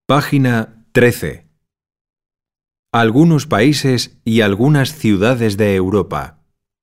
Página 13. Algunos países y algunas ciudades de Europa.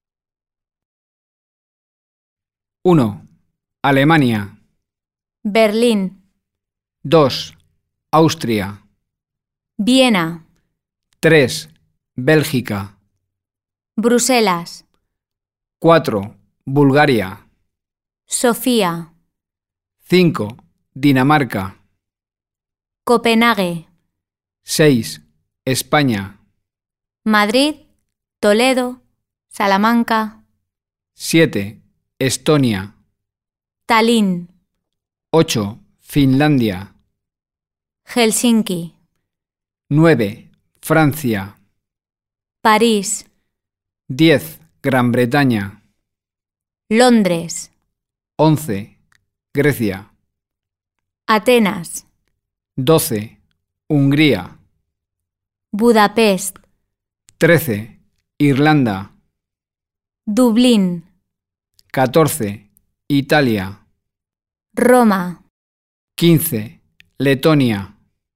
1. Alemania. Berlín, 2. Austria. Viena, 3. Bélgica. Bruselas, 4. Bulgaria. Sofía, 5. Dinamarca. Copenhague, 6. España. Madrid, Toledo, Salamanca, 7. Estonia. Tallinn, 8. Finlandia. Helsinki, 9. Francia. París, 10. Gran Bretaña. Londres, 11. Grecia. Atenas, 12. Hungría. Budapest, 13. Irlanda. Dublín, 14. Italia. Roma, 15. Letonia.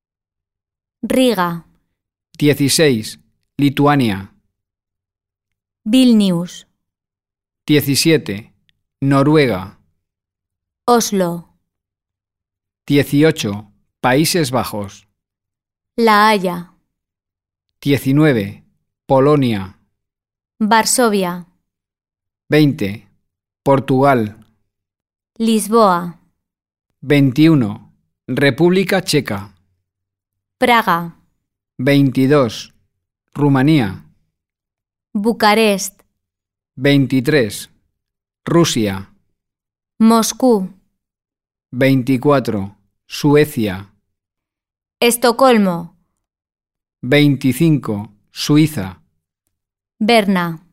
Riga, 16. Lituania. Vilnius, 17. Noruega. Oslo, 18. Países Bajos. La Haya, 19. Polonia. Varsovia, 20. Portugal. Lisboa, 21. República Checa. Praga, 22. Rumanía. Bucarest, 23. Rusia. Moscú, 24. Suecia. Estocolmo, 25. Suiza. Berna.